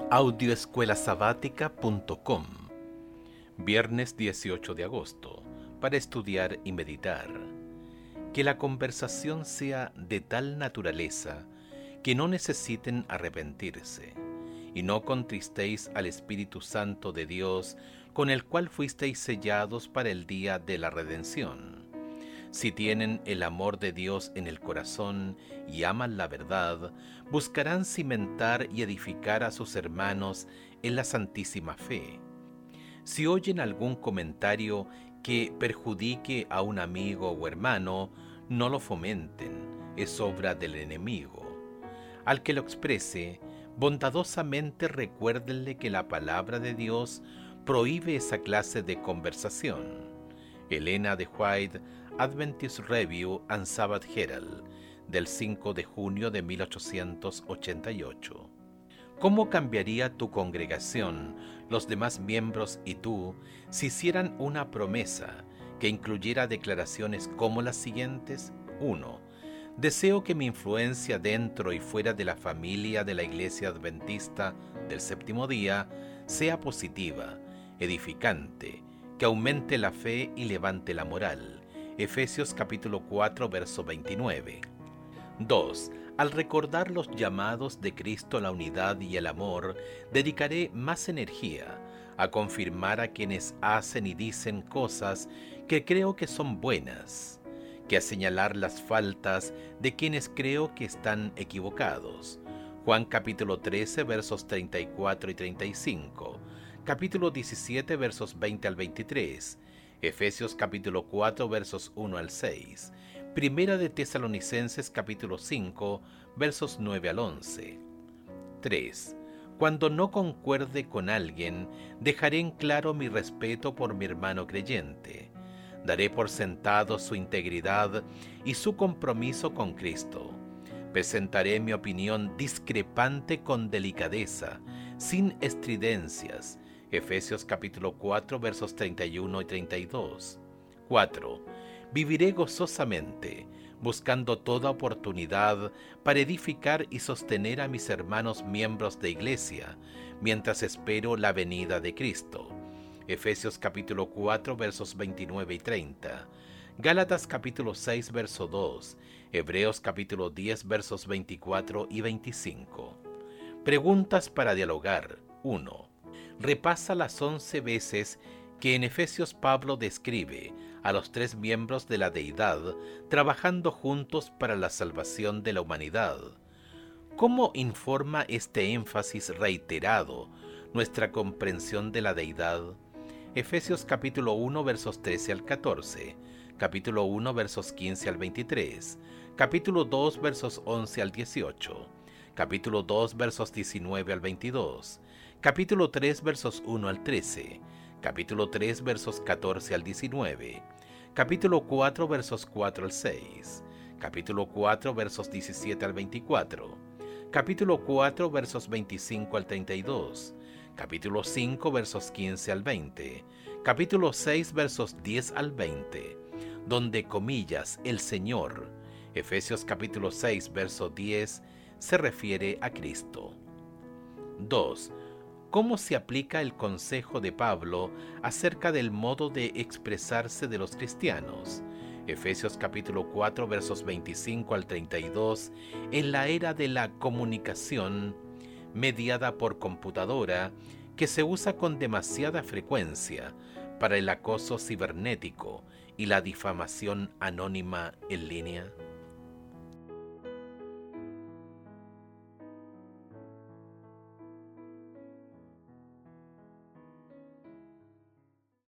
Audioescuelasabática.com. Viernes 18 de agosto, para estudiar y meditar. Que la conversación sea de tal naturaleza que no necesiten arrepentirse, y no contristéis al Espíritu Santo de Dios, con el cual fuisteis sellados para el día de la redención. Si tienen el amor de Dios en el corazón y aman la verdad, buscarán cimentar y edificar a sus hermanos en la santísima fe. Si oyen algún comentario que perjudique a un amigo o hermano, no lo fomenten, es obra del enemigo. Al que lo exprese, bondadosamente recuérdenle que la palabra de Dios prohíbe esa clase de conversación. Elena de White, Adventist Review and Sabbath Herald, del 5 de junio de 1888. ¿Cómo cambiaría tu congregación, los demás miembros y tú, si hicieran una promesa que incluyera declaraciones como las siguientes? 1. Deseo que mi influencia dentro y fuera de la familia de la Iglesia Adventista del Séptimo Día sea positiva, edificante, que aumente la fe y levante la moral. Efesios capítulo 4, verso 29. 2. Al recordar los llamados de Cristo a la unidad y el amor, dedicaré más energía a confirmar a quienes hacen y dicen cosas que creo que son buenas, que a señalar las faltas de quienes creo que están equivocados. Juan capítulo 13, versos 34 y 35. Capítulo 17, versos 20 al 23. Efesios capítulo 4, versos 1 al 6. Primera de Tesalonicenses capítulo 5, versos 9 al 11. 3. Cuando no concuerde con alguien, dejaré en claro mi respeto por mi hermano creyente. Daré por sentado su integridad y su compromiso con Cristo. Presentaré mi opinión discrepante con delicadeza, sin estridencias. Efesios capítulo 4, versos 31 y 32. 4. Viviré gozosamente, buscando toda oportunidad para edificar y sostener a mis hermanos miembros de iglesia, mientras espero la venida de Cristo. Efesios capítulo 4, versos 29 y 30. Gálatas capítulo 6, verso 2. Hebreos capítulo 10, versos 24 y 25. Preguntas para dialogar. 1. Repasa las 11 veces que en Efesios Pablo describe a los tres miembros de la deidad trabajando juntos para la salvación de la humanidad. ¿Cómo informa este énfasis reiterado nuestra comprensión de la deidad? Efesios capítulo 1 versos 13 al 14, capítulo 1 versos 15 al 23, capítulo 2 versos 11 al 18, capítulo 2 versos 19 al 22, capítulo 3 versos 1 al 13, capítulo 3 versos 14 al 19, capítulo 4 versos 4 al 6, capítulo 4 versos 17 al 24, capítulo 4 versos 25 al 32, capítulo 5 versos 15 al 20, capítulo 6 versos 10 al 20, donde comillas el Señor, Efesios capítulo 6 verso 10, se refiere a Cristo. 2. ¿Cómo se aplica el consejo de Pablo acerca del modo de expresarse de los cristianos? Efesios capítulo 4 versos 25 al 32, en la era de la comunicación mediada por computadora que se usa con demasiada frecuencia para el acoso cibernético y la difamación anónima en línea.